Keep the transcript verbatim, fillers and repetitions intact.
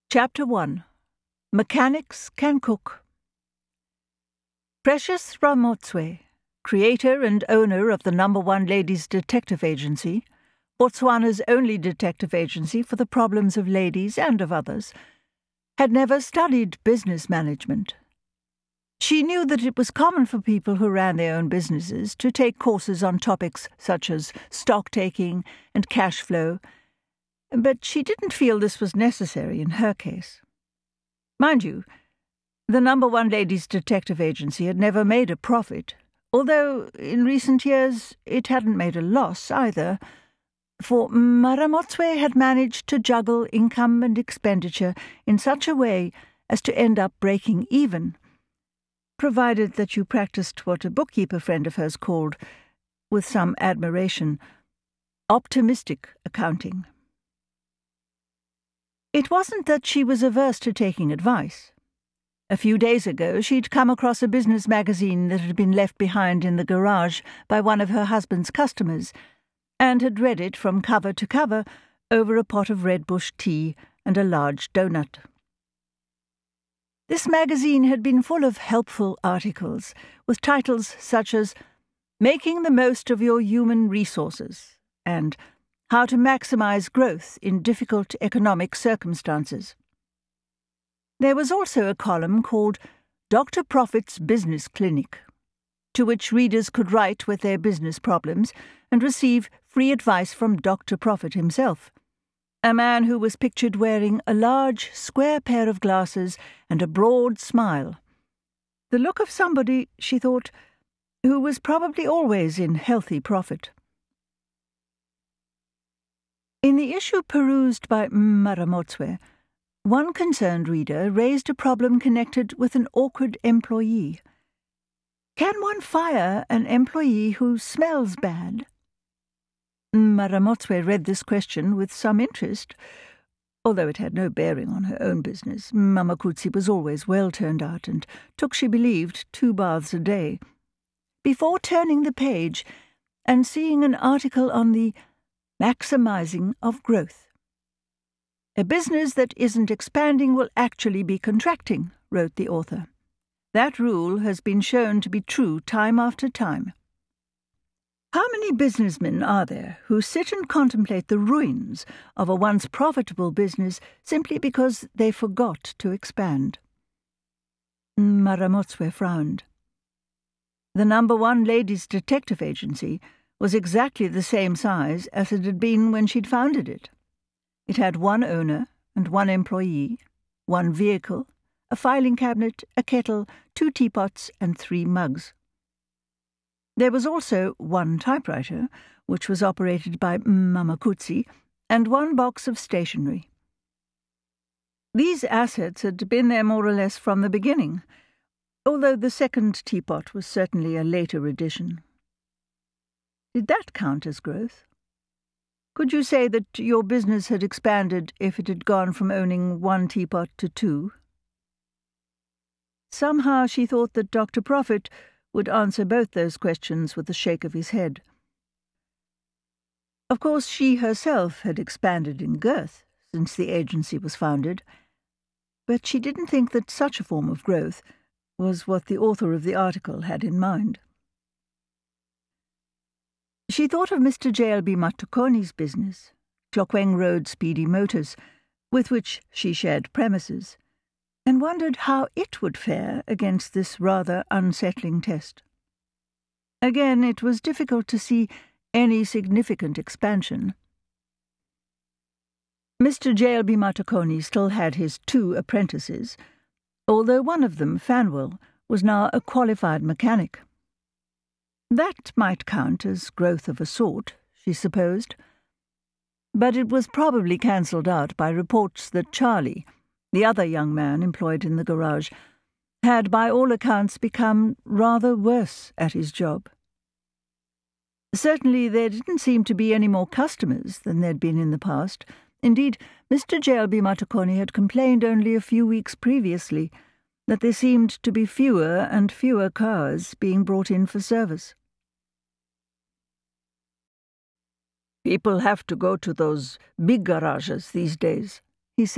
Chapter one. Mechanics Can Cook. Precious Ramotswe, creator and owner of the number one ladies' detective agency, Botswana's only detective agency for the problems of ladies and of others, had never studied business management. She knew that it was common for people who ran their own businesses to take courses on topics such as stock-taking and cash flow, but she didn't feel this was necessary in her case. Mind you, the number one ladies' detective agency had never made a profit, although in recent years it hadn't made a loss either, for Maramotswe had managed to juggle income and expenditure in such a way as to end up breaking even, provided that you practiced what a bookkeeper friend of hers called, with some admiration, optimistic accounting. It wasn't that she was averse to taking advice. A few days ago she'd come across a business magazine that had been left behind in the garage by one of her husband's customers, and had read it from cover to cover over a pot of Red Bush tea and a large doughnut. This magazine had been full of helpful articles, with titles such as Making the Most of Your Human Resources and How to Maximize Growth in Difficult Economic Circumstances. There was also a column called Doctor Profit's Business Clinic, to which readers could write with their business problems and receive free advice from Doctor Profit himself, a man who was pictured wearing a large, square pair of glasses and a broad smile, the look of somebody, she thought, who was probably always in healthy profit. In the issue perused by Maramotswe, one concerned reader raised a problem connected with an awkward employee. Can one fire an employee who smells bad? Maramotswe read this question with some interest, although it had no bearing on her own business. Mamakutsi was always well turned out and took, she believed, two baths a day, before turning the page and seeing an article on the maximizing of growth. A business that isn't expanding will actually be contracting, wrote the author. That rule has been shown to be true time after time. How many businessmen are there who sit and contemplate the ruins of a once profitable business simply because they forgot to expand? Maramotswe frowned. The number one ladies' detective agency was exactly the same size as it had been when she'd founded it. It had one owner and one employee, one vehicle, a filing cabinet, a kettle, two teapots, and three mugs. There was also one typewriter, which was operated by Mamakutsi, and one box of stationery. These assets had been there more or less from the beginning, although the second teapot was certainly a later addition. Did that count as growth? Could you say that your business had expanded if it had gone from owning one teapot to two? Somehow she thought that Doctor Profit would answer both those questions with a shake of his head. Of course, she herself had expanded in girth since the agency was founded, but she didn't think that such a form of growth was what the author of the article had in mind. She thought of Mister J L B Matukoni's business, Clokweng Road Speedy Motors, with which she shared premises, and wondered how it would fare against this rather unsettling test. Again, it was difficult to see any significant expansion. Mister J L B Matukoni still had his two apprentices, although one of them, Fanwell, was now a qualified mechanic. That might count as growth of a sort, she supposed, but it was probably cancelled out by reports that Charlie, the other young man employed in the garage, had by all accounts become rather worse at his job. Certainly there didn't seem to be any more customers than there'd been in the past. Indeed, Mister J L B Matukoni had complained only a few weeks previously that there seemed to be fewer and fewer cars being brought in for service. People have to go to those big garages these days,